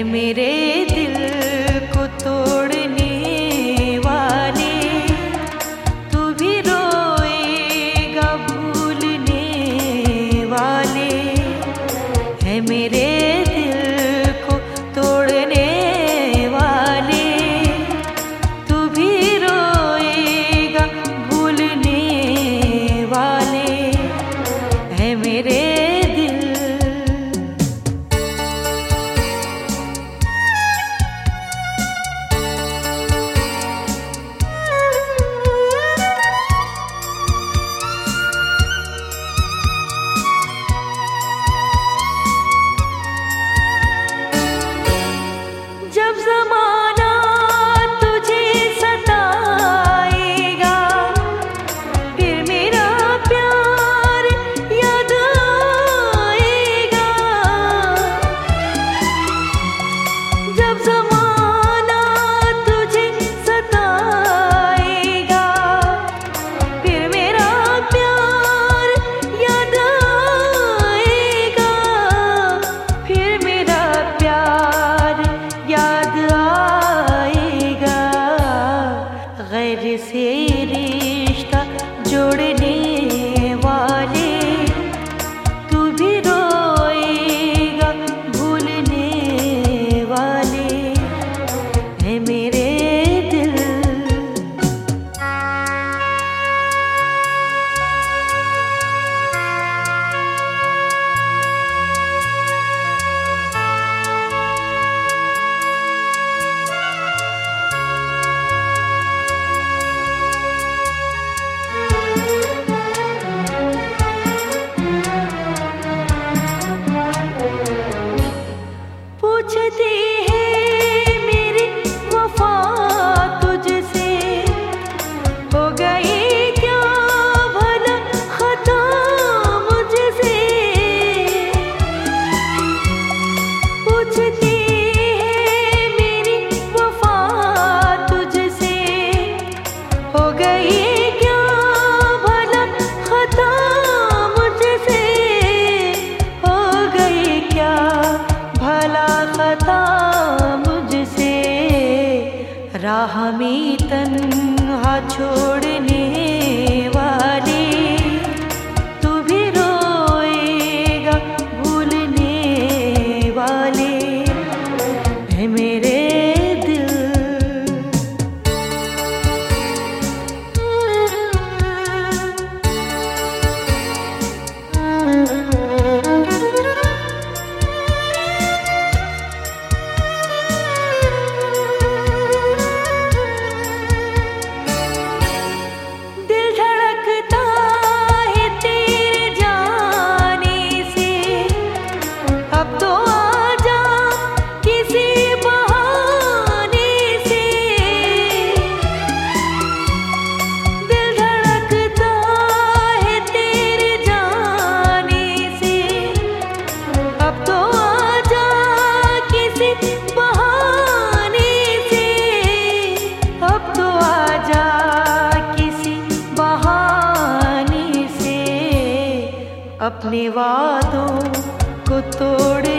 मेरे दिल को तोड़ने वाले, तू भी रोएगा भूलने वाले। है मेरे दिल को तोड़ने वाले, तू भी रोएगा भूलने वाले। है मेरे जब ज़माना तुझे सताएगा, फिर मेरा प्यार याद आएगा। जब ज़माना तुझे सताएगा, फिर मेरा प्यार याद आएगा। फिर मेरा प्यार याद आएगा। गैर से रिश्ता जोड़ने वाले, तू भी रोएगा भूलने वाले। है मेरे दिल पूछते हैं मेरी वफा तुझसे, हो गई क्या भला खता मुझसे। पूछते हैं मेरी वफा तुझसे, हो गई क्या भला खता मुझसे। हो गई क्या भला खता मुझसे। राह में तन्हा छोड़ने वाले, तू भी रोएगा भूलने वाले। है मेरे दिल अपने वादों को तोड़